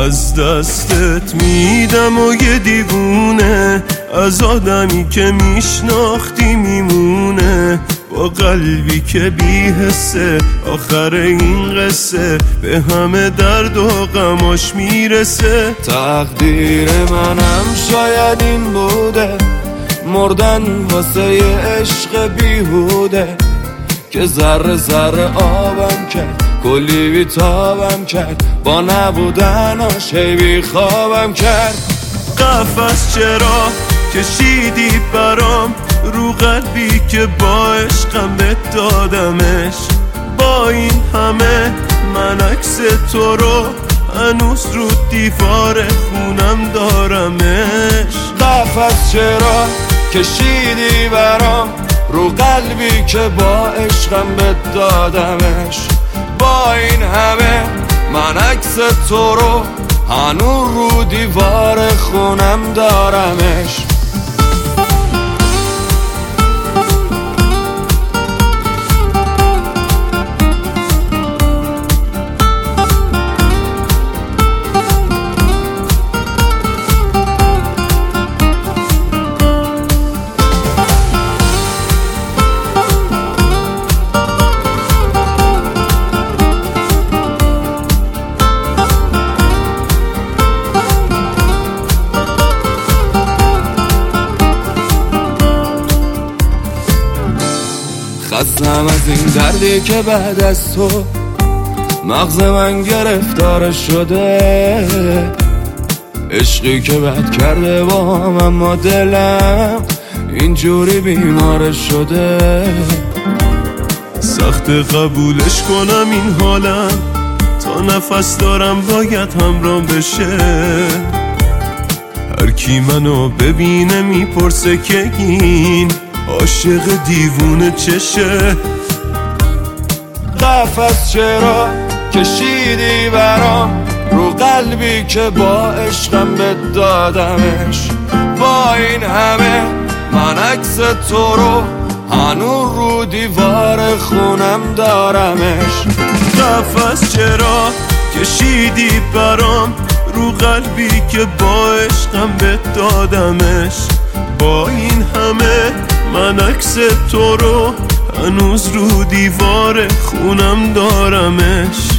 از دستت میدم و یه دیوونه از آدمی که میشناختی میمونه، با قلبی که بی حسه آخر این قصه به همه درد و غماش میرسه. تقدیر منم شاید این بوده، مردن واسه یه عشق بیهوده که ذره ذره آبم کرد، کلی بیتابم کرد، با نبودناش هی بیخوابم کرد. قفس چرا کشیدی برام رو قلبی که با عشقم بهت دادمش، با این همه من عکس تو رو هنوز رو دیوار خونم دارمش. قفس چرا کشیدی برام رو قلبی که با عشقم بهت دادمش، با این همه من عکس تو رو هنوز رو دیوار خونم دارمش. خستم از این دردی که بعد از تو مغز من گرفتار شده، عشقی که بد کرده با هم اما دلم اینجوری بیمار شده. سخت قبولش کنم این حالم، تا نفس دارم باید همرام بشه. هر کی منو ببینه میپرسه که این عاشق دیوونه چشه. قفس چرا کشیدی برام رو قلبی که با عشقم بهت دادمش، با این همه من عکس تو رو هنوز رو دیوار خونم دارمش. قفس چرا کشیدی برام رو قلبی که با عشقم بهت دادمش، با این همه من عکس تو رو هنوز رو دیوار خونم دارمش.